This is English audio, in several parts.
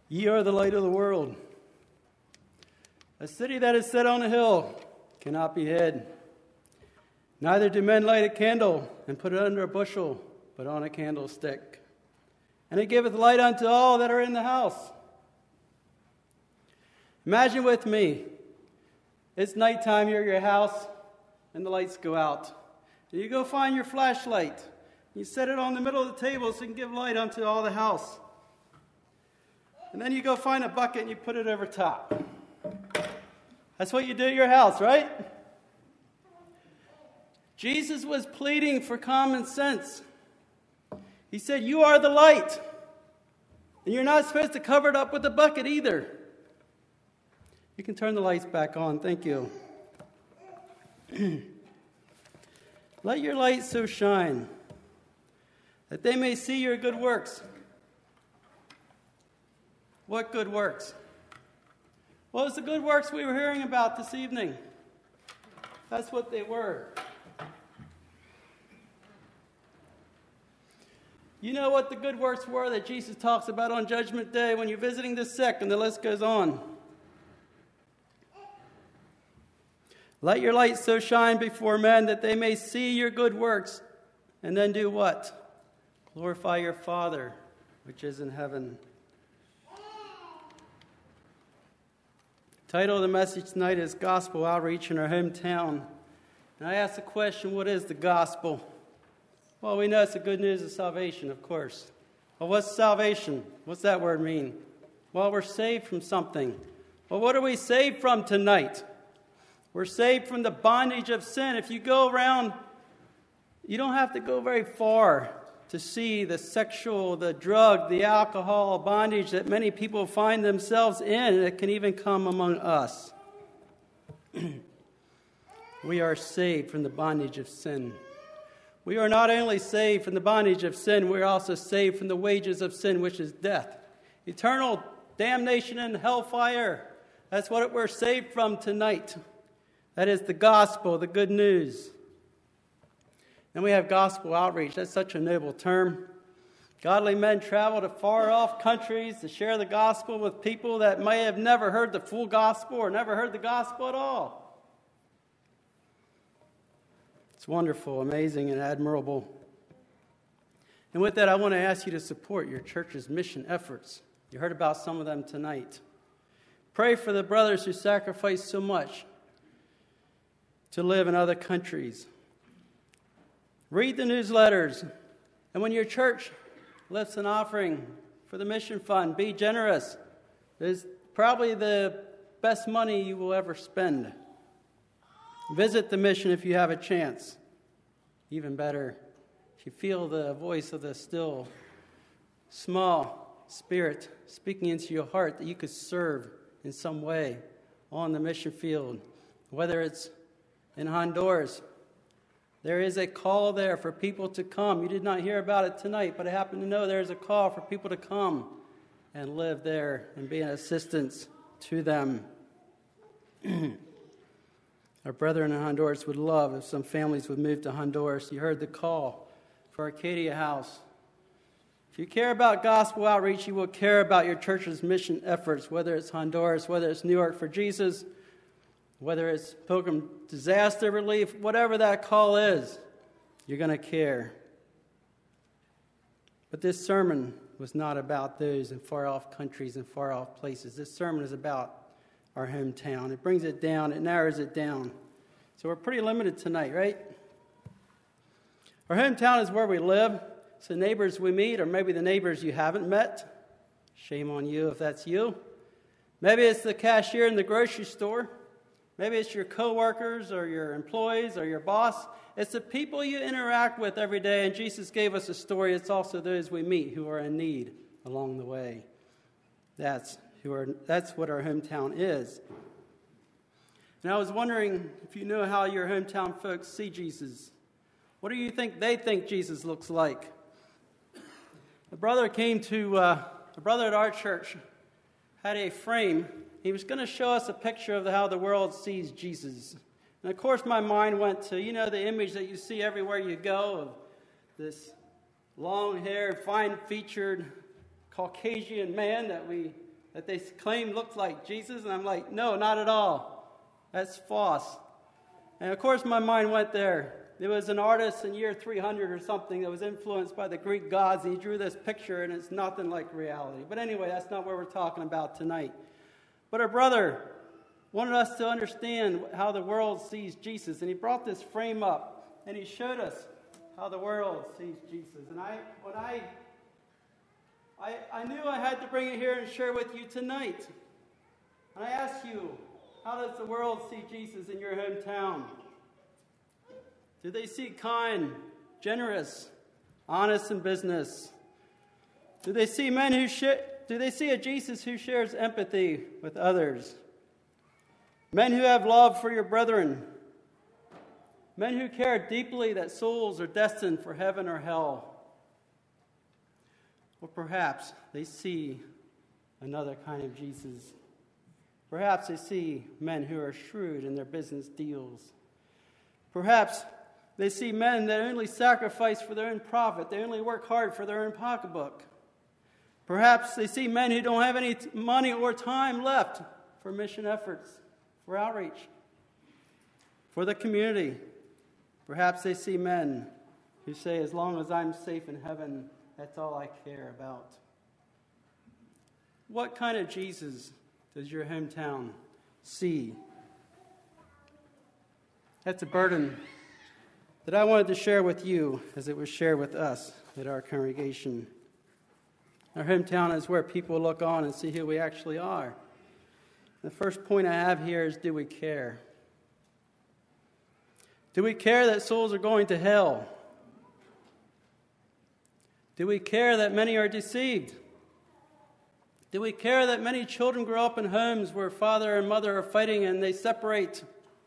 Ye are the light of the world. A city that is set on a hill cannot be hid. Neither do men light a candle and put it under a bushel, but on a candlestick. And it giveth light unto all that are in the house. Imagine with me, it's nighttime, you're at your house, and the lights go out. And you go find your flashlight. You set it on the middle of the table so you can give light unto all the house. And then you go find a bucket and you put it over top. That's what you do at your house, right? Jesus was pleading for common sense. He said, you are the light. And you're not supposed to cover it up with a bucket either. You can turn the lights back on. Thank you. Let your light so shine that they may see your good works. What good works? Well, it's the good works we were hearing about this evening. That's what they were. You know what the good works were that Jesus talks about on Judgment Day when you're visiting the sick, and the list goes on. Let your light so shine before men that they may see your good works, and then do what? Glorify your Father, which is in heaven. The title of the message tonight is Gospel Outreach in Our Hometown. And I ask the question, what is the gospel? Well, we know it's the good news of salvation, of course. Well, what's salvation? What's that word mean? Well, we're saved from something. Well, what are we saved from tonight? We're saved from the bondage of sin. If you go around, you don't have to go very far to see the sexual, the drug, the alcohol bondage that many people find themselves in, and it can even come among us. We are saved from the bondage of sin. We are not only saved from the bondage of sin, we are also saved from the wages of sin, which is death. Eternal damnation and hellfire. That's what we're saved from tonight. That is the gospel, the good news. And we have gospel outreach. That's such a noble term. Godly men travel to far-off countries to share the gospel with people that may have never heard the full gospel or never heard the gospel at all. It's wonderful, amazing, and admirable. And with that, I want to ask you to support your church's mission efforts. You heard about some of them tonight. Pray for the brothers who sacrifice so much to live in other countries. Read the newsletters. And when your church lifts an offering for the mission fund, be generous. It's probably the best money you will ever spend. Visit the mission if you have a chance. Even better, if you feel the voice of the still, small spirit speaking into your heart that you could serve in some way on the mission field, whether it's in Honduras. There is a call there for people to come. You did not hear about it tonight, but I happen to know there is a call for people to come and live there and be an assistance to them. Our brethren in Honduras would love if some families would move to Honduras. You heard the call for Arcadia House. If you care about gospel outreach, you will care about your church's mission efforts, whether it's Honduras, whether it's New York for Jesus, whether it's Pilgrim Disaster Relief, whatever that call is, you're going to care. But this sermon was not about those in far-off countries and far-off places. This sermon is about our hometown. It brings it down, it narrows it down. So we're pretty limited tonight, right? Our hometown is where we live. It's the neighbors we meet, or maybe the neighbors you haven't met. Shame on you if that's you. Maybe it's the cashier in the grocery store. Maybe it's your coworkers or your employees or your boss. It's the people you interact with every day. And Jesus gave us a story. It's also those we meet who are in need along the way. That's what our hometown is. And I was wondering if you know how your hometown folks see Jesus. What do you think they think Jesus looks like? A brother at our church had a frame. He was going to show us a picture of how the world sees Jesus. And of course my mind went to, the image that you see everywhere you go of this long-haired, fine-featured Caucasian man that we that they claim looks like Jesus? And I'm like, no, not at all. That's false. And of course my mind went there. There was an artist in year 300 or something that was influenced by the Greek gods, and he drew this picture, and it's nothing like reality. But anyway, that's not what we're talking about tonight. But our brother wanted us to understand how the world sees Jesus, and he brought this frame up, and he showed us how the world sees Jesus. And I knew I had to bring it here and share with you tonight. And I ask you, how does the world see Jesus in your hometown? Do they see kind, generous, honest in business? Do they see a Jesus who shares empathy with others? Men who have love for your brethren? Men who care deeply that souls are destined for heaven or hell? Or perhaps they see another kind of Jesus. Perhaps they see men who are shrewd in their business deals. Perhaps they see men that only sacrifice for their own profit. They only work hard for their own pocketbook. Perhaps they see men who don't have any money or time left for mission efforts, for outreach, for the community. Perhaps they see men who say, as long as I'm safe in heaven, that's all I care about. What kind of Jesus does your hometown see? That's a burden that I wanted to share with you as it was shared with us at our congregation. Our hometown is where people look on and see who we actually are. The first point I have here is, do we care? Do we care that souls are going to hell? Do we care that many are deceived? Do we care that many children grow up in homes where father and mother are fighting and they separate?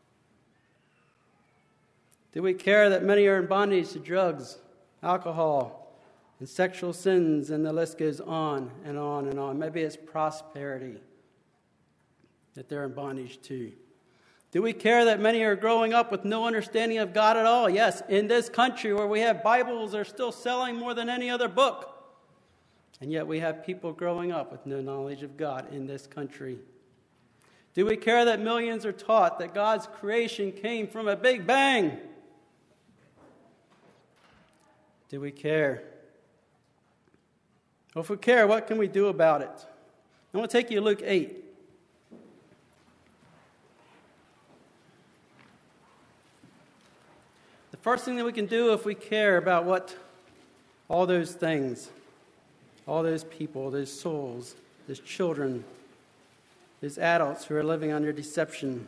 Do we care that many are in bondage to drugs, alcohol, and sexual sins, and the list goes on and on and on? Maybe it's prosperity that they're in bondage to. Do we care that many are growing up with no understanding of God at all? Yes, in this country where we have Bibles, they're still selling more than any other book. And yet we have people growing up with no knowledge of God in this country. Do we care that millions are taught that God's creation came from a big bang? Do we care? Well, if we care, what can we do about it? I want to take you to Luke 8. The first thing that we can do if we care about what all those things, all those people, those souls, those children, those adults who are living under deception.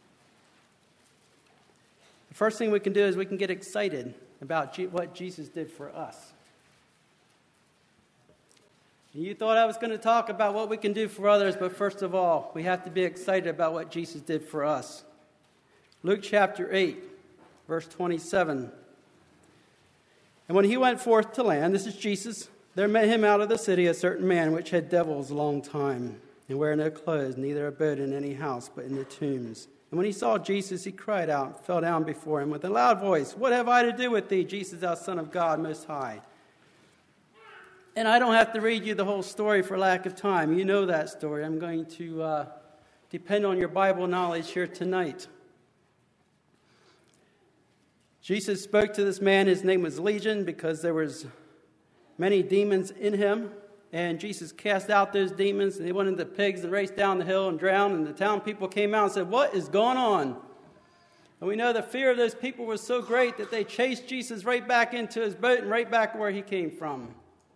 The first thing we can do is we can get excited about what Jesus did for us. You thought I was going to talk about what we can do for others, but first of all, we have to be excited about what Jesus did for us. Luke chapter 8, verse 27. And when he went forth to land, this is Jesus, there met him out of the city a certain man which had devils a long time, and wear no clothes, neither abode in any house, but in the tombs. And when he saw Jesus, he cried out, and fell down before him with a loud voice, "What have I to do with thee, Jesus, thou Son of God Most High?" And I don't have to read you the whole story for lack of time. You know that story. I'm going to depend on your Bible knowledge here tonight. Jesus spoke to this man. His name was Legion because there was many demons in him. And Jesus cast out those demons, and they went into pigs and raced down the hill and drowned. And the town people came out and said, "What is going on?" And we know the fear of those people was so great that they chased Jesus right back into his boat and right back where he came from.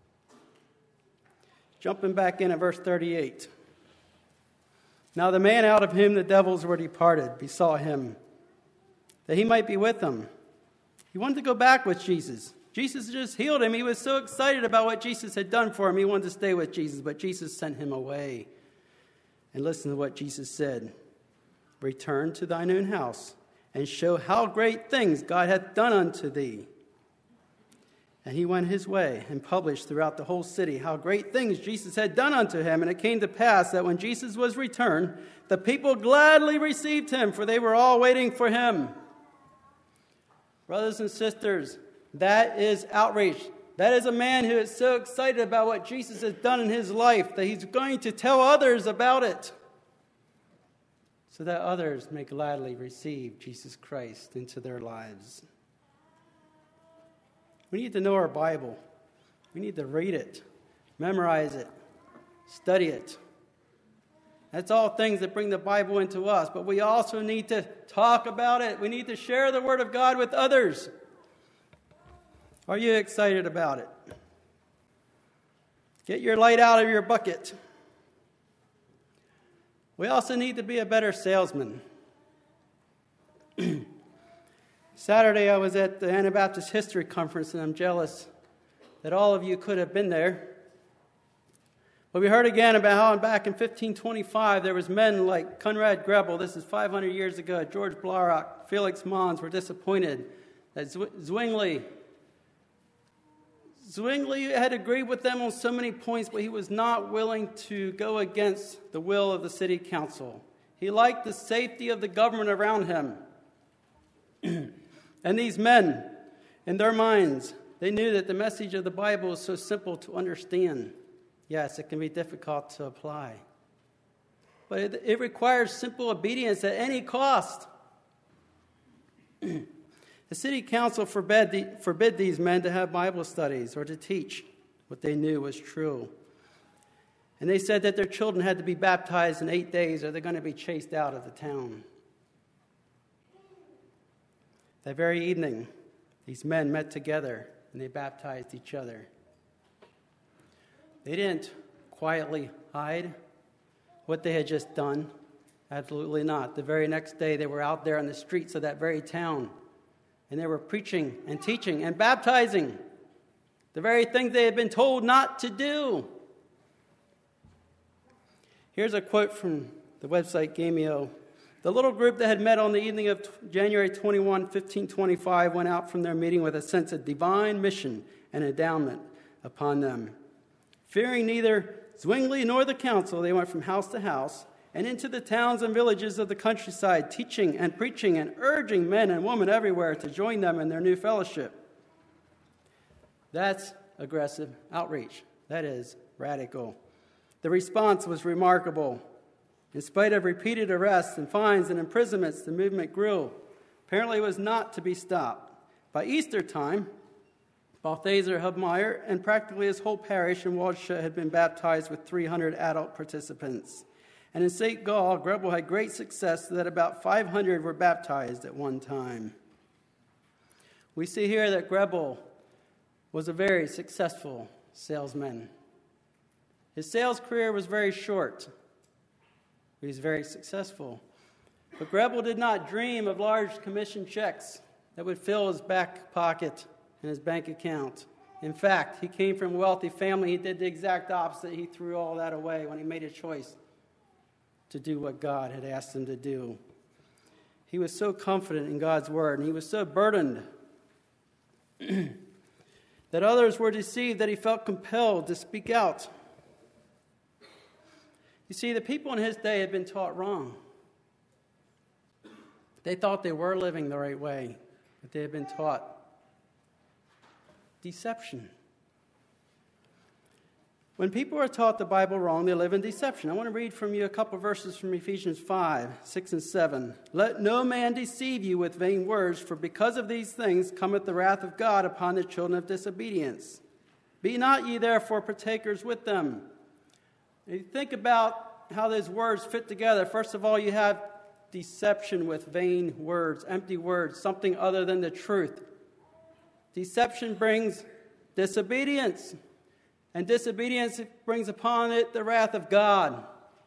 Jumping back in at verse 38. Now the man out of whom the devils were departed besought him that he might be with them. He wanted to go back with Jesus. Jesus just healed him. He was so excited about what Jesus had done for him. He wanted to stay with Jesus, but Jesus sent him away. And listen to what Jesus said. "Return to thine own house, and show how great things God hath done unto thee." And he went his way and published throughout the whole city how great things Jesus had done unto him. And it came to pass that when Jesus was returned, the people gladly received him, for they were all waiting for him. Brothers and sisters, that is outreach. That is a man who is so excited about what Jesus has done in his life that he's going to tell others about it so that others may gladly receive Jesus Christ into their lives. We need to know our Bible. We need to read it, memorize it, study it. That's all things that bring the Bible into us. But we also need to talk about it. We need to share the Word of God with others. Are you excited about it? Get your light out of your bucket. We also need to be a better salesman. Saturday I was at the Anabaptist History Conference, and I'm jealous that all of you could have been there. But we heard again about how back in 1525 there was men like Conrad Grebel, this is 500 years ago, George Blaurock, Felix Mons were disappointed that Zwingli had agreed with them on so many points, but he was not willing to go against the will of the city council. He liked the safety of the government around him. And these men, in their minds, they knew that the message of the Bible is so simple to understand. Yes, it can be difficult to apply. But it requires simple obedience at any cost. The city council forbid these men to have Bible studies or to teach what they knew was true. And they said that their children had to be baptized in 8 days or they're going to be chased out of the town. That very evening, these men met together and they baptized each other. They didn't quietly hide what they had just done. Absolutely not. The very next day, they were out there on the streets of that very town, and they were preaching and teaching and baptizing the very things they had been told not to do. Here's a quote from the website Gameo. The little group that had met on the evening of January 21, 1525, went out from their meeting with a sense of divine mission and endowment upon them. Fearing neither Zwingli nor the council, they went from house to house and into the towns and villages of the countryside, teaching and preaching and urging men and women everywhere to join them in their new fellowship. That's aggressive outreach. That is radical. The response was remarkable. In spite of repeated arrests and fines and imprisonments, the movement grew. Apparently it was not to be stopped. By Easter time, Balthasar Hubmaier and practically his whole parish in Waldshut had been baptized with 300 adult participants. And in St. Gall, Grebel had great success so that about 500 were baptized at one time. We see here that Grebel was a very successful salesman. His sales career was very short. He was very successful. But Grebel did not dream of large commission checks that would fill his back pocket and his bank account. In fact, he came from a wealthy family. He did the exact opposite. He threw all that away when he made a choice to do what God had asked him to do. He was so confident in God's word, and he was so burdened that others were deceived that he felt compelled to speak out. You see, the people in his day had been taught wrong. They thought they were living the right way, but they had been taught deception. When people are taught the Bible wrong, they live in deception. I want to read from you a couple verses from Ephesians 5, 6, and 7. Let no man deceive you with vain words, for because of these things cometh the wrath of God upon the children of disobedience. Be not ye therefore partakers with them. If you think about how those words fit together, first of all, you have deception with vain words, empty words, something other than the truth. Deception brings disobedience, and disobedience brings upon it the wrath of God.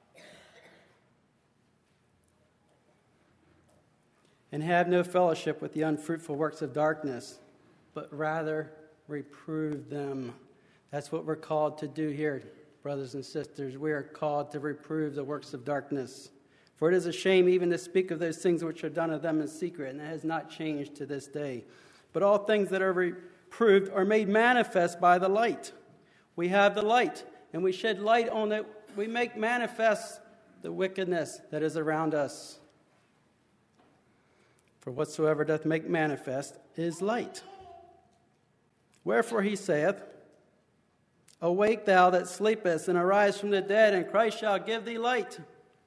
And have no fellowship with the unfruitful works of darkness, but rather reprove them. That's what we're called to do here, brothers and sisters. We are called to reprove the works of darkness. For it is a shame even to speak of those things which are done of them in secret, and it has not changed to this day. But all things that are reproved are made manifest by the light. We have the light, and we shed light on it. We make manifest the wickedness that is around us. For whatsoever doth make manifest is light. Wherefore he saith, Awake thou that sleepest, and arise from the dead, and Christ shall give thee light.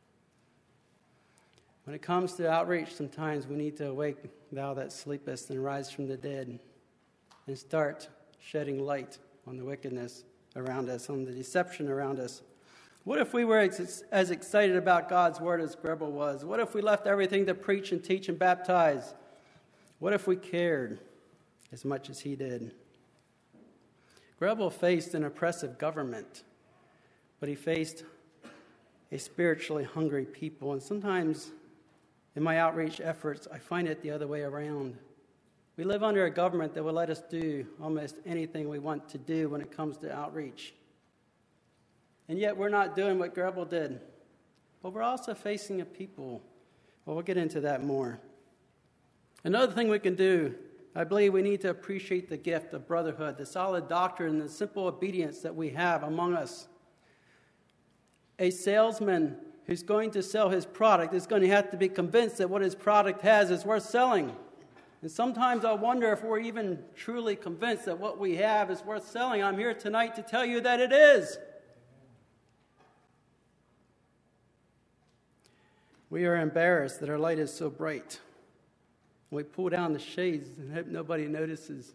When it comes to outreach, sometimes we need to awake thou that sleepest and rise from the dead and start shedding light on the wickedness around us, on the deception around us. What if we were as excited about God's word as Gribble was? What if we left everything to preach and teach and baptize? What if we cared as much as he did? Gribble faced an oppressive government, but he faced a spiritually hungry people. And sometimes in my outreach efforts, I find it the other way around. We live under a government that will let us do almost anything we want to do when it comes to outreach. And yet we're not doing what Gribble did. But we're also facing a people. Well, we'll get into that more. Another thing we can do, I believe we need to appreciate the gift of brotherhood, the solid doctrine, and the simple obedience that we have among us. A salesman who's going to sell his product is going to have to be convinced that what his product has is worth selling. And sometimes I wonder if we're even truly convinced that what we have is worth selling. I'm here tonight to tell you that it is. We are embarrassed that our light is so bright. We pull down the shades and hope nobody notices.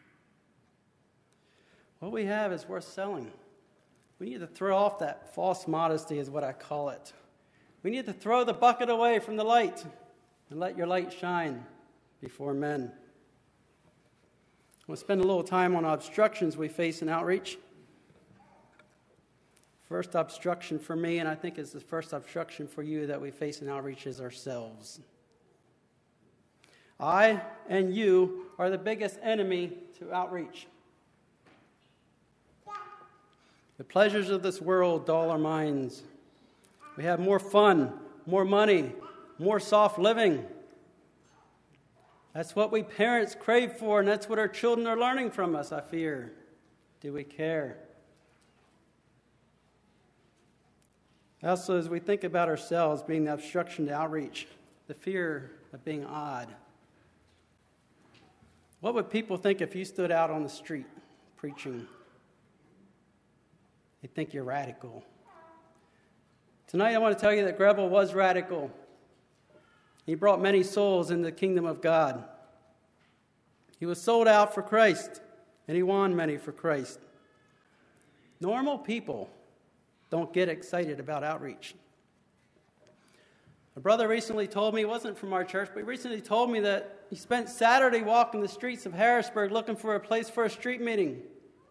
What we have is worth selling. We need to throw off that false modesty, is what I call it. We need to throw the bucket away from the light and let your light shine before men. We'll spend a little time on obstructions we face in outreach. First obstruction for me, and I think it's the first obstruction for you that we face in outreach, is ourselves. I and you are the biggest enemy to outreach. The pleasures of this world dull our minds. We have more fun, more money, more soft living. That's what we parents crave for, and that's what our children are learning from us, I fear. Do we care? Also, as we think about ourselves being the obstruction to outreach, the fear of being odd. What would people think if you stood out on the street preaching? They'd think you're radical. Tonight I want to tell you that Gribble was radical. He brought many souls into the kingdom of God. He was sold out for Christ, and he won many for Christ. Normal people don't get excited about outreach. A brother recently told me, he wasn't from our church, but he recently told me that he spent Saturday walking the streets of Harrisburg looking for a place for a street meeting.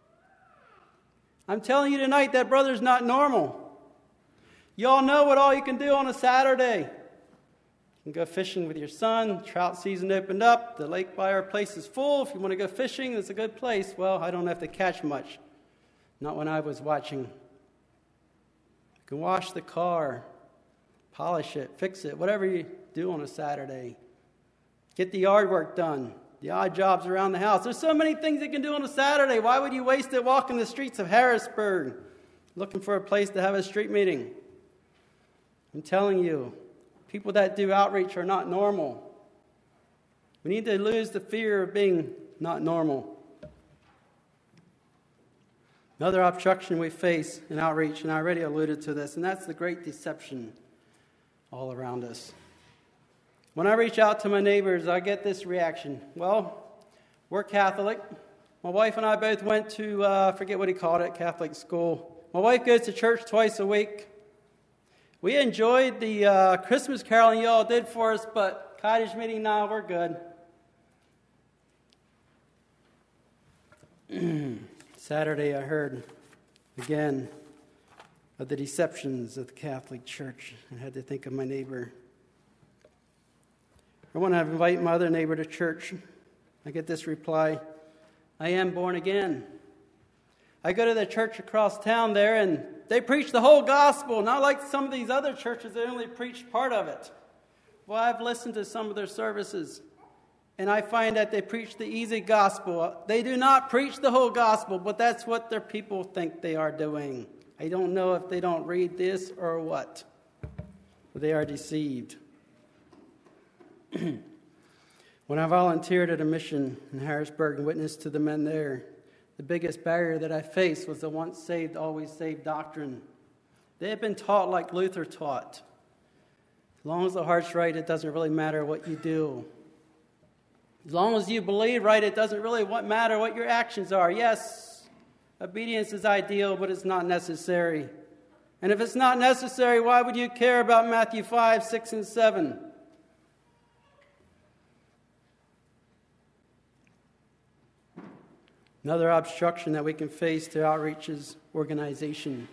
I'm telling you tonight, that brother's not normal. You all know what all you can do on a Saturday. You can go fishing with your son. Trout season opened up. The lake by our place is full. If you want to go fishing, it's a good place. Well, I don't have to catch much. Not when I was watching. You can wash the car, polish it, fix it, whatever you do on a Saturday. Get the yard work done, the odd jobs around the house. There's so many things you can do on a Saturday. Why would you waste it walking the streets of Harrisburg looking for a place to have a street meeting? I'm telling you, people that do outreach are not normal. We need to lose the fear of being not normal. Another obstruction we face in outreach, and I already alluded to this, and that's the great deception all around us. When I reach out to my neighbors, I get this reaction. Well, we're Catholic. My wife and I both went to, I forget what he called it, Catholic school. My wife goes to church twice a week. We enjoyed the Christmas caroling you all did for us, but cottage meeting, now we're good. Saturday, I heard again of the deceptions of the Catholic Church and had to think of my neighbor. I want to invite my other neighbor to church. I get this reply, I am born again. I go to the church across town there, and they preach the whole gospel, not like some of these other churches that only preach part of it. Well, I've listened to some of their services, and I find that they preach the easy gospel. They do not preach the whole gospel, but that's what their people think they are doing. I don't know if they don't read this or what, but they are deceived. When I volunteered at a mission in Harrisburg and witnessed to the men there, The biggest barrier that I faced was the once saved, always saved doctrine. They had been taught like Luther taught. As long as the heart's right, it doesn't really matter what you do. As long as you believe right, it doesn't really matter what your actions are. Yes, obedience is ideal, but it's not necessary. And if it's not necessary, why would you care about Matthew 5, 6, and 7? Another obstruction that we can face to outreach is organization.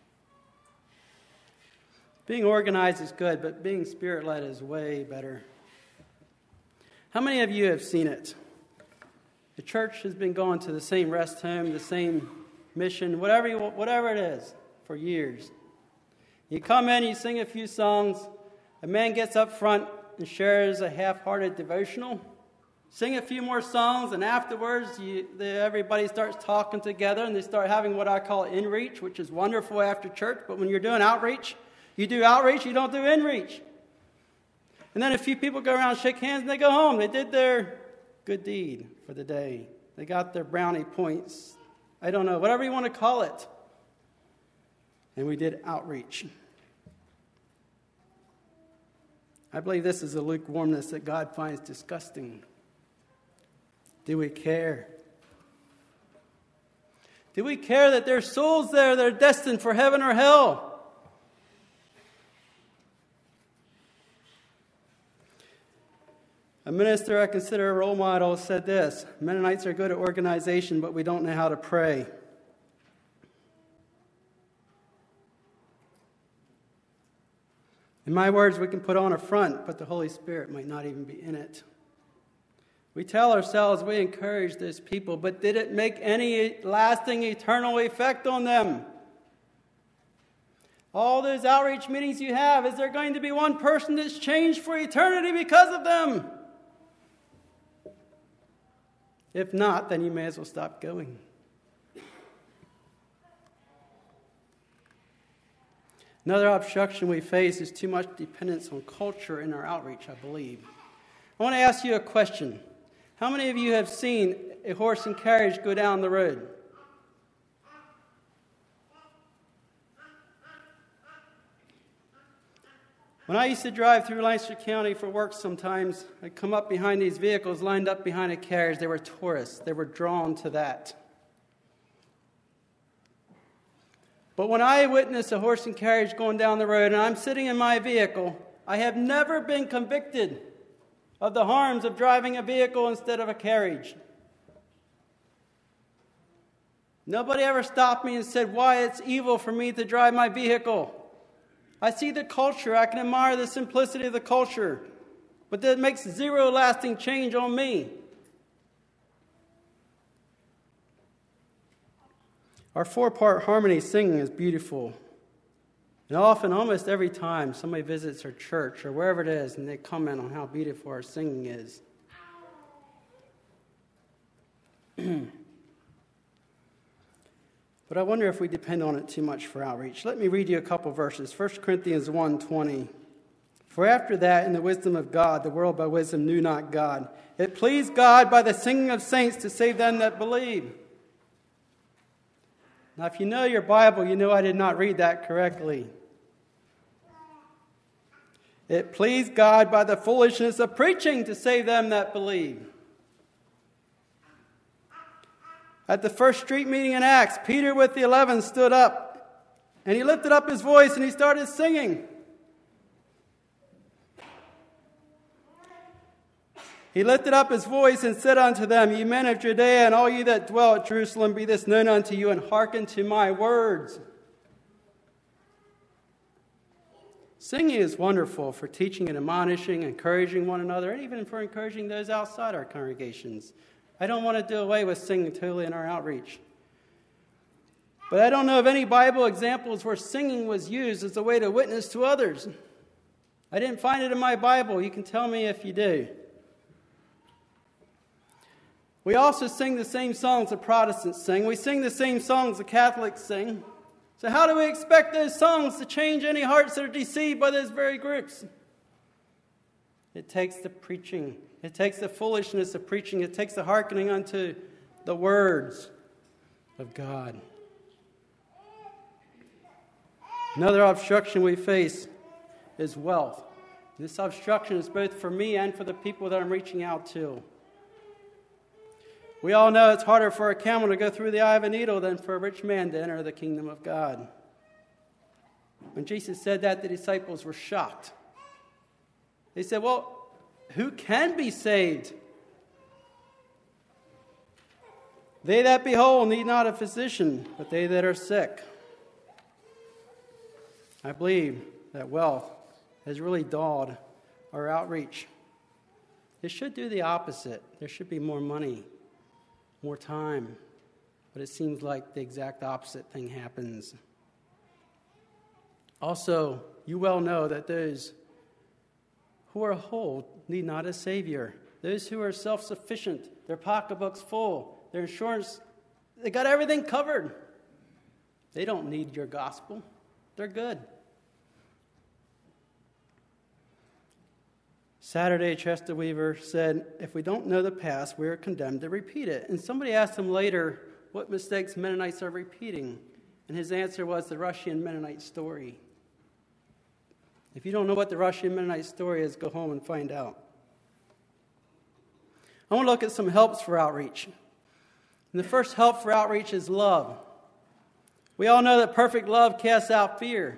Being organized is good, but being Spirit-led is way better. How many of you have seen it? The church has been going to the same rest home, the same mission, whatever it is, for years. You come in, you sing a few songs, a man gets up front and shares a half-hearted devotional, sing a few more songs, and afterwards everybody starts talking together, and they start having what I call in-reach, which is wonderful after church, but when you're doing outreach, you do outreach, you don't do in-reach. And then a few people go around, shake hands, and they go home. They did their good deed for the day. They got their brownie points. I don't know, whatever you want to call it. And we did outreach. I believe this is a lukewarmness that God finds disgusting. Do we care? Do we care that there's souls there that are destined for heaven or hell? A minister I consider a role model said this: Mennonites are good at organization, but we don't know how to pray. In my words, we can put on a front, but the Holy Spirit might not even be in it. We tell ourselves we encourage those people, but did it make any lasting, eternal effect on them? All those outreach meetings you have, is there going to be one person that's changed for eternity because of them? If not, then you may as well stop going. Another obstruction we face is too much dependence on culture in our outreach, I believe. I want to ask you a question. How many of you have seen a horse and carriage go down the road? When I used to drive through Lancaster County for work sometimes, I'd come up behind these vehicles lined up behind a carriage. They were tourists. They were drawn to that. But when I witness a horse and carriage going down the road and I'm sitting in my vehicle, I have never been convicted of the harms of driving a vehicle instead of a carriage. Nobody ever stopped me and said why it's evil for me to drive my vehicle. I see the culture. I can admire the simplicity of the culture. But that makes zero lasting change on me. Our 4-part harmony singing is beautiful. And often, almost every time, somebody visits our church or wherever it is, and they comment on how beautiful our singing is. But I wonder if we depend on it too much for outreach. Let me read you a couple verses. 1 Corinthians 1:20. For after that, in the wisdom of God, the world by wisdom knew not God. It pleased God by the singing of saints to save them that believe. Now, if you know your Bible, you know I did not read that correctly. It pleased God by the foolishness of preaching to save them that believe. At the first street meeting in Acts, Peter with the 11 stood up, and he lifted up his voice and he started singing. He lifted up his voice and said unto them, Ye men of Judea, and all ye that dwell at Jerusalem, be this known unto you, and hearken to my words. Singing is wonderful for teaching and admonishing, encouraging one another, and even for encouraging those outside our congregations. I don't want to do away with singing totally in our outreach. But I don't know of any Bible examples where singing was used as a way to witness to others. I didn't find it in my Bible. You can tell me if you do. We also sing the same songs the Protestants sing. We sing the same songs the Catholics sing. So how do we expect those songs to change any hearts that are deceived by those very groups? It takes the preaching. It takes the foolishness of preaching. It takes the hearkening unto the words. of God. Another obstruction we face is wealth. This obstruction is both for me and for the people that I'm reaching out to. We all know it's harder for a camel to go through the eye of a needle than for a rich man to enter the kingdom of God. When Jesus said that, the disciples were shocked. They said, well, who can be saved? They that be whole need not a physician, but they that are sick. I believe that wealth has really dulled our outreach. It should do the opposite. There should be more money, more time. But it seems like the exact opposite thing happens. Also, you well know that those who are whole need not a Savior. Those who are self-sufficient, their pocketbooks full, their insurance, they got everything covered. They don't need your gospel. They're good. Saturday, Chester Weaver said, if we don't know the past, we are condemned to repeat it. And somebody asked him later what mistakes Mennonites are repeating. And his answer was the Russian Mennonite story. If you don't know what the Russian Mennonite story is, go home and find out. I want to look at some helps for outreach. And the first help for outreach is love. We all know that perfect love casts out fear.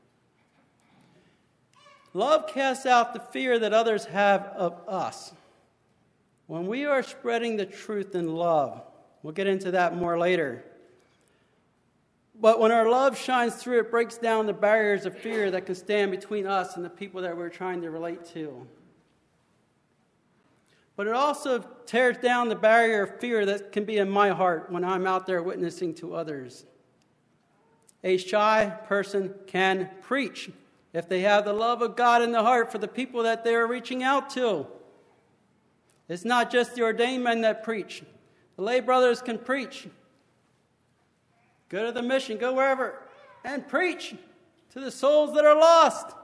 Love casts out the fear that others have of us. When we are spreading the truth in love, we'll get into that more later. But when our love shines through, it breaks down the barriers of fear that can stand between us and the people that we're trying to relate to. But it also tears down the barrier of fear that can be in my heart when I'm out there witnessing to others. A shy person can preach if they have the love of God in the heart for the people that they are reaching out to. It's not just the ordained men that preach. The lay brothers can preach. Go to the mission, go wherever, and preach to the souls that are lost.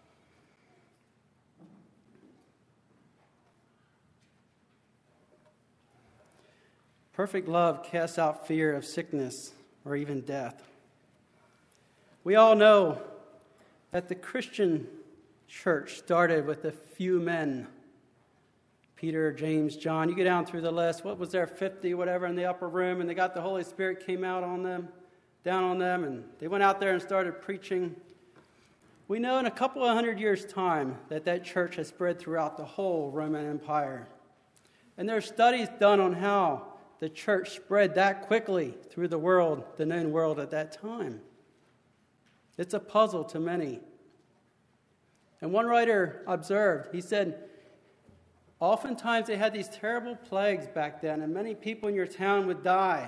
Perfect love casts out fear of sickness or even death. We all know that the Christian church started with a few men. Peter, James, John. You go down through the list. What was there, 50, whatever, in the upper room, and they got the Holy Spirit came out on them, down on them, and they went out there and started preaching. We know in a couple of 100 years' time that church has spread throughout the whole Roman Empire. And there are studies done on how the church spread that quickly through the world, the known world at that time. It's a puzzle to many. And one writer observed, he said, oftentimes they had these terrible plagues back then, and many people in your town would die.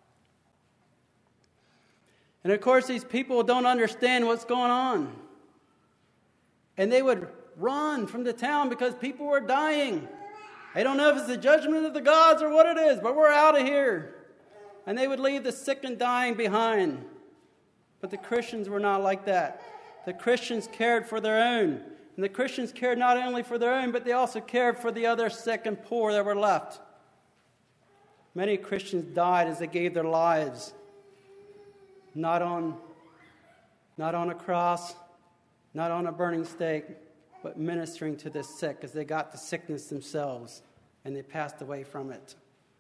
And of course, these people don't understand what's going on. And they would run from the town because people were dying. I don't know if it's the judgment of the gods or what it is, but we're out of here. And they would leave the sick and dying behind. But the Christians were not like that. The Christians cared for their own. And the Christians cared not only for their own, but they also cared for the other sick and poor that were left. Many Christians died as they gave their lives. Not on a cross, not on a burning stake, but ministering to the sick as they got the sickness themselves and they passed away from it.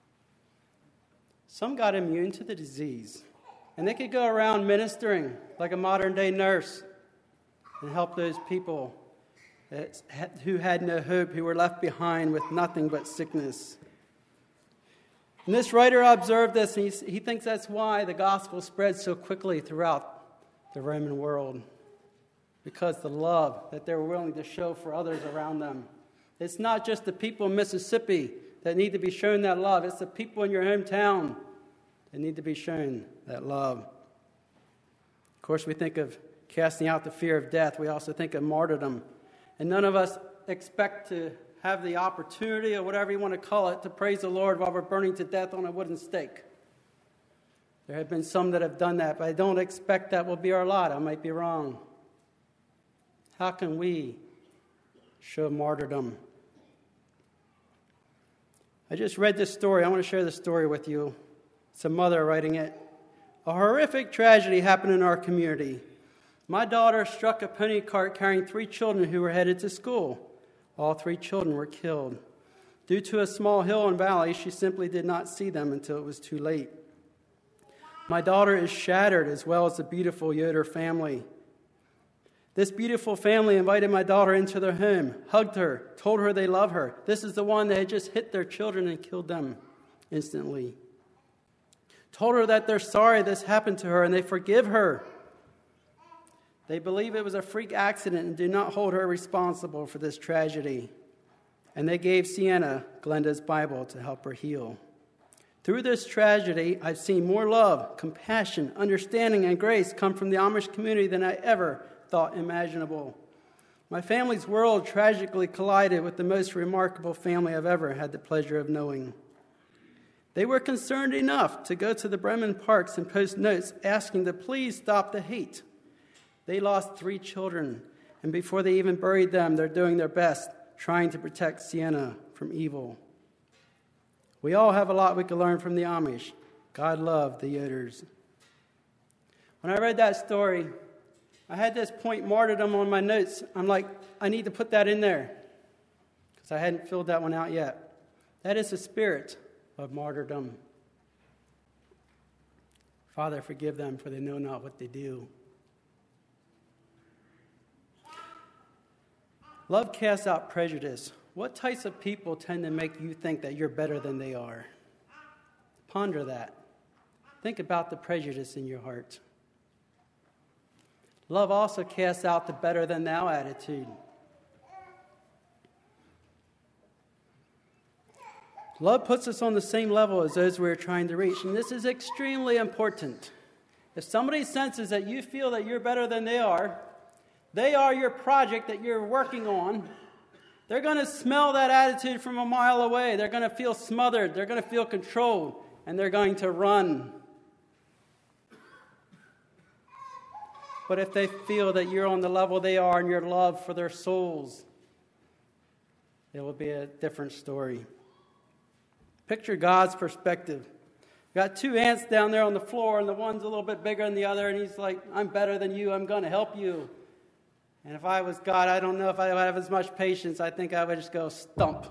Some got immune to the disease, and they could go around ministering like a modern-day nurse and help those people who had no hope, who were left behind with nothing but sickness. And this writer observed this, and he thinks that's why the gospel spread so quickly throughout the Roman world. Because the love that they were willing to show for others around them. It's not just the people in Mississippi that need to be shown that love. It's the people in your hometown that need to be shown that love. Of course, we think of casting out the fear of death. We also think of martyrdom. And none of us expect to have the opportunity, or whatever you want to call it, to praise the Lord while we're burning to death on a wooden stake. There have been some that have done that, but I don't expect that will be our lot. I might be wrong. How can we show martyrdom? I just read this story. I want to share this story with you. It's a mother writing it. A horrific tragedy happened in our community. My daughter struck a pony cart carrying 3 children who were headed to school. All 3 children were killed. Due to a small hill and valley, she simply did not see them until it was too late. My daughter is shattered, as well as the beautiful Yoder family. This beautiful family invited my daughter into their home, hugged her, told her they love her. This is the one that had just hit their children and killed them instantly. Told her that they're sorry this happened to her and they forgive her. They believe it was a freak accident and do not hold her responsible for this tragedy. And they gave Sienna Glenda's Bible to help her heal. Through this tragedy, I've seen more love, compassion, understanding, and grace come from the Amish community than I ever thought imaginable. My family's world tragically collided with the most remarkable family I've ever had the pleasure of knowing. They were concerned enough to go to the Bremen Parks and post notes asking to please stop the hate. They lost 3 children, and before they even buried them, they're doing their best, trying to protect Sienna from evil. We all have a lot we can learn from the Amish. God loved the Yoders. When I read that story, I had this point martyrdom on my notes. I'm like, I need to put that in there because I hadn't filled that one out yet. That is the spirit of martyrdom. Father, forgive them, for they know not what they do. Love casts out prejudice. What types of people tend to make you think that you're better than they are? Ponder that. Think about the prejudice in your heart. Love also casts out the better than thou attitude. Love puts us on the same level as those we're trying to reach, and this is extremely important. If somebody senses that you feel that you're better than they are your project that you're working on, they're going to smell that attitude from a mile away. They're going to feel smothered. They're going to feel controlled, and they're going to run. But if they feel that you're on the level they are in your love for their souls, it will be a different story. Picture God's perspective. You got 2 ants down there on the floor, and the one's a little bit bigger than the other, and he's like, I'm better than you. I'm going to help you. And if I was God, I don't know if I would have as much patience. I think I would just go stump.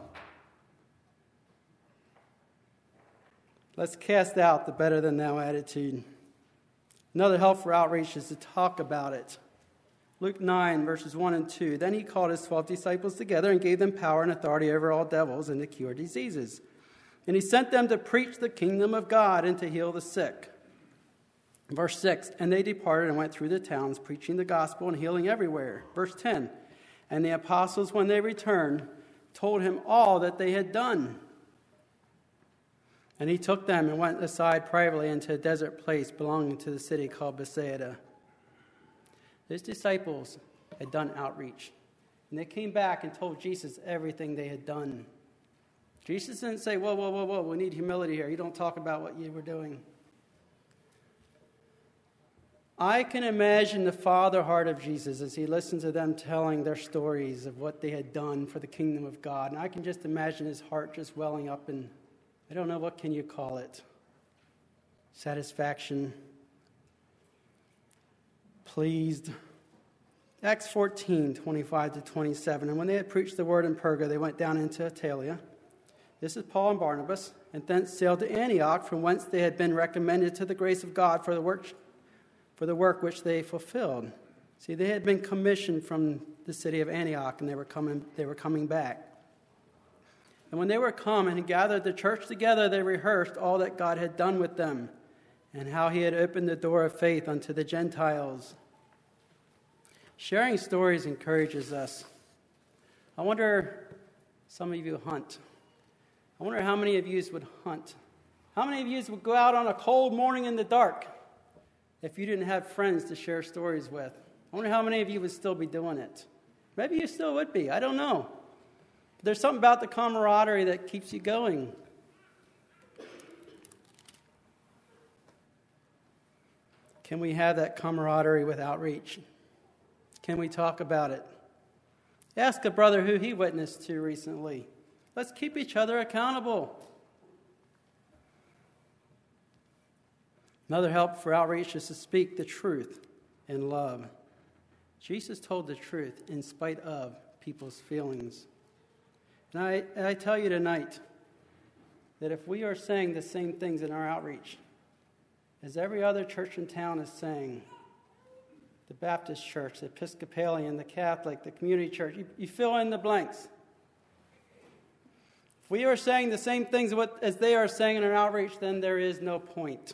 Let's cast out the better than thou attitude. Another help for outreach is to talk about it. Luke 9, verses 1 and 2. Then he called his 12 disciples together and gave them power and authority over all devils and to cure diseases. And he sent them to preach the kingdom of God and to heal the sick. Verse 6, and they departed and went through the towns, preaching the gospel and healing everywhere. Verse 10, and the apostles, when they returned, told him all that they had done. And he took them and went aside privately into a desert place belonging to the city called Bethsaida. His disciples had done outreach, and they came back and told Jesus everything they had done. Jesus didn't say, whoa, we need humility here. You don't talk about what you were doing. I can imagine the father heart of Jesus as he listened to them telling their stories of what they had done for the kingdom of God. And I can just imagine his heart just welling up in, I don't know, what can you call it? Satisfaction. Pleased. Acts 14, 25 to 27. And when they had preached the word in Perga, they went down into Attalia. This is Paul and Barnabas, and thence sailed to Antioch, from whence they had been recommended to the grace of God for the work which they fulfilled. See, they had been commissioned from the city of Antioch, and they were coming back. And when they were come and gathered the church together, they rehearsed all that God had done with them, and how he had opened the door of faith unto the Gentiles. Sharing stories encourages us. I wonder, some of you hunt. I wonder how many of you would hunt. How many of you would go out on a cold morning in the dark if you didn't have friends to share stories with? I wonder how many of you would still be doing it. Maybe you still would be. I don't know. But there's something about the camaraderie that keeps you going. Can we have that camaraderie with outreach? Can we talk about it? Ask a brother who he witnessed to recently. Let's keep each other accountable. Another help for outreach is to speak the truth in love. Jesus told the truth in spite of people's feelings. And I tell you tonight that if we are saying the same things in our outreach as every other church in town is saying, the Baptist church, the Episcopalian, the Catholic, the community church, you fill in the blanks. If we are saying the same things as they are saying in our outreach, then there is no point.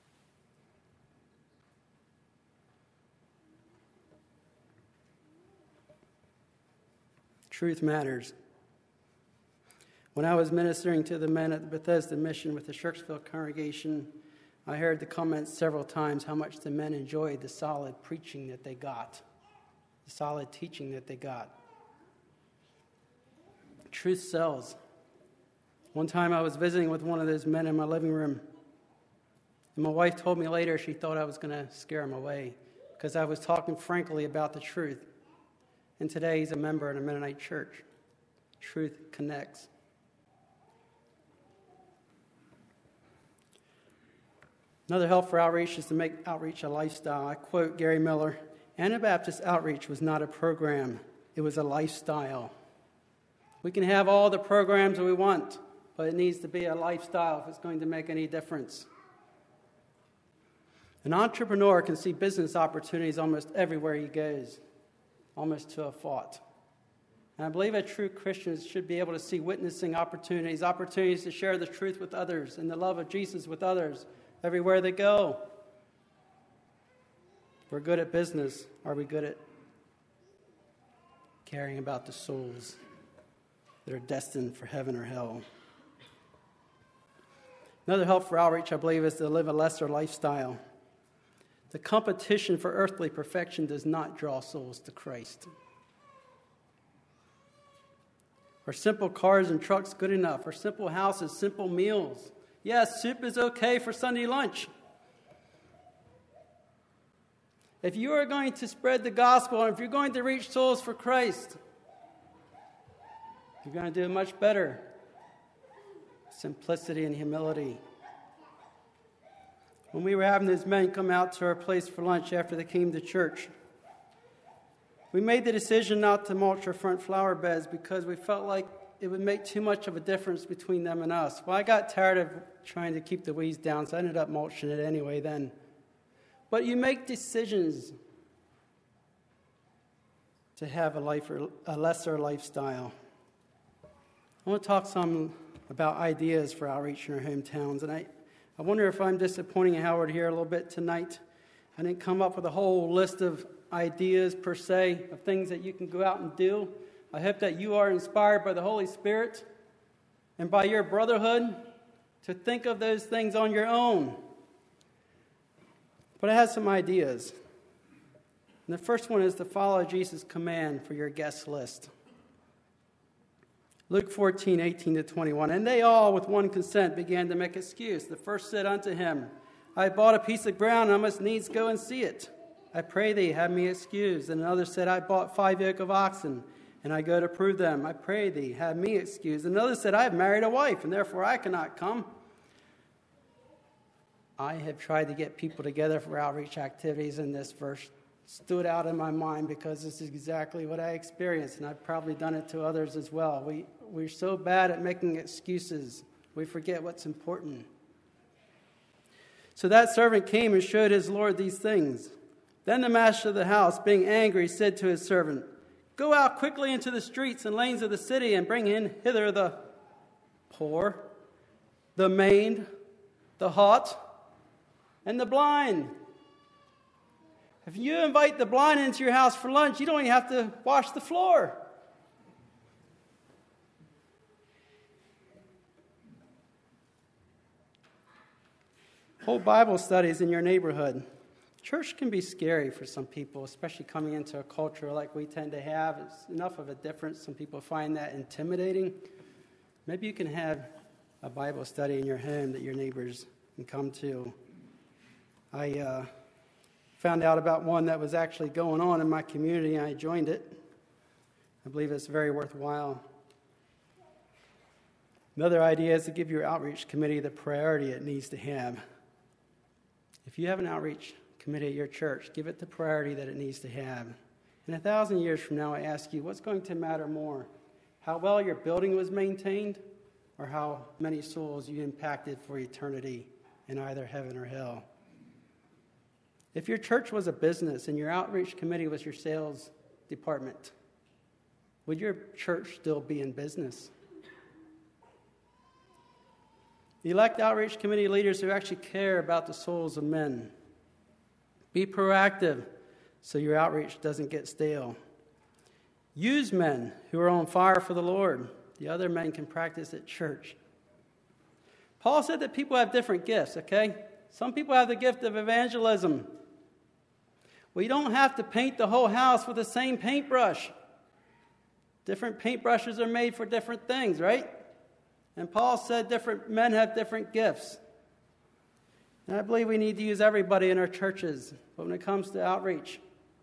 Truth matters. When I was ministering to the men at the Bethesda Mission with the Shirksville congregation, I heard the comments several times how much the men enjoyed the solid preaching that they got, the solid teaching that they got. Truth sells. One time I was visiting with one of those men in my living room, and my wife told me later she thought I was going to scare him away because I was talking frankly about the truth. And today he's a member in a Mennonite church. Truth connects. Another help for outreach is to make outreach a lifestyle. I quote Gary Miller, "Anabaptist outreach was not a program, it was a lifestyle." We can have all the programs that we want, but it needs to be a lifestyle if it's going to make any difference. An entrepreneur can see business opportunities almost everywhere he goes, almost to a fault. And I believe that true Christians should be able to see witnessing opportunities to share the truth with others and the love of Jesus with others everywhere they go. If we're good at business, are we good at caring about the souls that are destined for heaven or hell? Another help for outreach, I believe, is to live a lesser lifestyle. The competition for earthly perfection does not draw souls to Christ. Are simple cars and trucks good enough? Are simple houses, simple meals? Yes, soup is okay for Sunday lunch. If you are going to spread the gospel and if you're going to reach souls for Christ, you're going to do it much better. Simplicity and humility. When we were having these men come out to our place for lunch after they came to church, we made the decision not to mulch our front flower beds because we felt like it would make too much of a difference between them and us. Well, I got tired of trying to keep the weeds down, so I ended up mulching it anyway then. But you make decisions to have a lesser lifestyle. I want to talk some about ideas for outreach in our hometowns, and I wonder if I'm disappointing Howard here a little bit tonight. I didn't come up with a whole list of ideas per se, of things that you can go out and do. I hope that you are inspired by the Holy Spirit and by your brotherhood to think of those things on your own. But I have some ideas. And the first one is to follow Jesus' command for your guest list. Luke 14:18-21. And they all, with one consent, began to make excuse. The first said unto him, I bought a piece of ground, and I must needs go and see it. I pray thee, have me excused. And another said, I bought 5 yoke of oxen, and I go to prove them. I pray thee, have me excused. And another said, I have married a wife, and therefore I cannot come. I have tried to get people together for outreach activities, and this verse stood out in my mind because this is exactly what I experienced, and I've probably done it to others as well. We're so bad at making excuses, we forget what's important. So that servant came and showed his Lord these things. Then the master of the house, being angry, said to his servant, Go out quickly into the streets and lanes of the city and bring in hither the poor, the maimed, the halt, and the blind. If you invite the blind into your house for lunch, you don't even have to wash the floor. Hold Bible studies in your neighborhood. Church can be scary for some people, especially coming into a culture like we tend to have. It's enough of a difference. Some people find that intimidating. Maybe you can have a Bible study in your home that your neighbors can come to. I found out about one that was actually going on in my community, and I joined it. I believe it's very worthwhile. Another idea is to give your outreach committee the priority it needs to have. If you have an outreach committee at your church, give it the priority that it needs to have. And 1,000 years from now, I ask you, what's going to matter more? How well your building was maintained, or how many souls you impacted for eternity in either heaven or hell? If your church was a business and your outreach committee was your sales department, would your church still be in business? Elect outreach committee leaders who actually care about the souls of men. Be proactive so your outreach doesn't get stale. Use men who are on fire for the Lord. The other men can practice at church. Paul said that people have different gifts, okay? Some people have the gift of evangelism. We don't have to paint the whole house with the same paintbrush. Different paintbrushes are made for different things, right? And Paul said different men have different gifts. And I believe we need to use everybody in our churches. But when it comes to outreach,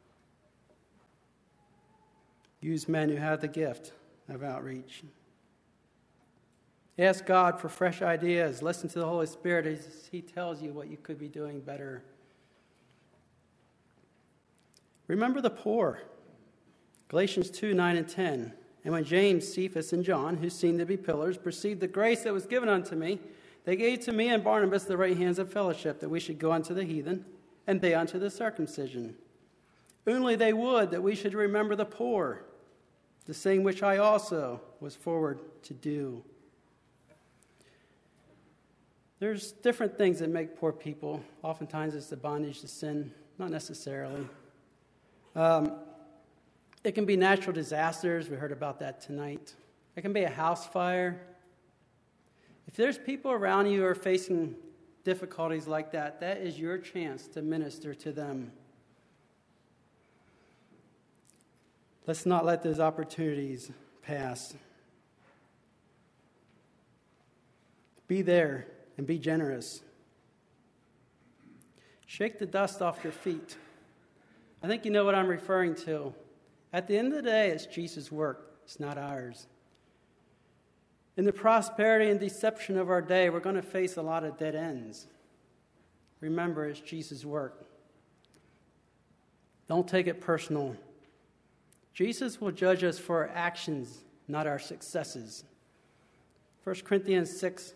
use men who have the gift of outreach. Ask God for fresh ideas. Listen to the Holy Spirit as He tells you what you could be doing better. Remember the poor. Galatians 2:9 and 10. And when James, Cephas, and John, who seemed to be pillars, perceived the grace that was given unto me, they gave to me and Barnabas the right hands of fellowship, that we should go unto the heathen, and they unto the circumcision. Only they would that we should remember the poor, the same which I also was forward to do. There's different things that make poor people. Oftentimes it's the bondage to sin, not necessarily. It can be natural disasters. We heard about that tonight. It can be a house fire. If there's people around you who are facing difficulties like that, that is your chance to minister to them. Let's not let those opportunities pass. Be there and be generous. Shake the dust off your feet. I think you know what I'm referring to. At the end of the day, it's Jesus' work. It's not ours. In the prosperity and deception of our day, we're going to face a lot of dead ends. Remember, it's Jesus' work. Don't take it personal. Jesus will judge us for our actions, not our successes. 1 Corinthians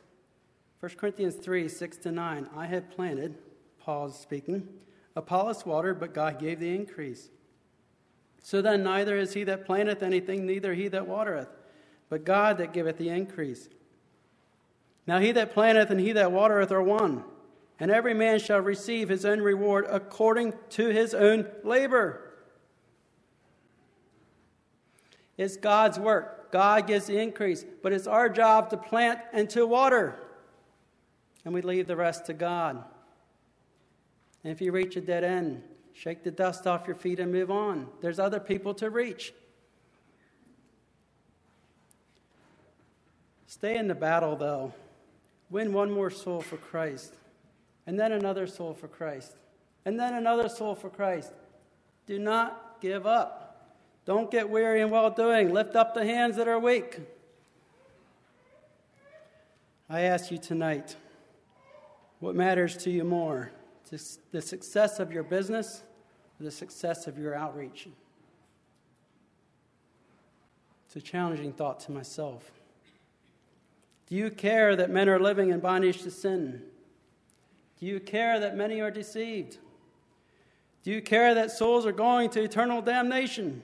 3, 6 to 9. I have planted, Paul's speaking, Apollos watered, but God gave the increase. So then neither is he that planteth anything, neither he that watereth, but God that giveth the increase. Now he that planteth and he that watereth are one, and every man shall receive his own reward according to his own labor. It's God's work. God gives the increase, but it's our job to plant and to water, and we leave the rest to God. And if you reach a dead end, shake the dust off your feet and move on. There's other people to reach. Stay in the battle, though. Win one more soul for Christ, and then another soul for Christ, and then another soul for Christ. Do not give up. Don't get weary in well-doing. Lift up the hands that are weak. I ask you tonight, what matters to you more? The success of your business or the success of your outreach? It's a challenging thought to myself. Do you care that men are living in bondage to sin? Do you care that many are deceived? Do you care that souls are going to eternal damnation?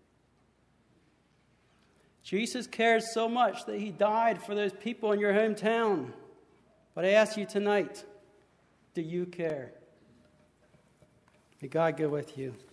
Jesus cares so much that he died for those people in your hometown. But I ask you tonight, do you care? May God go with you.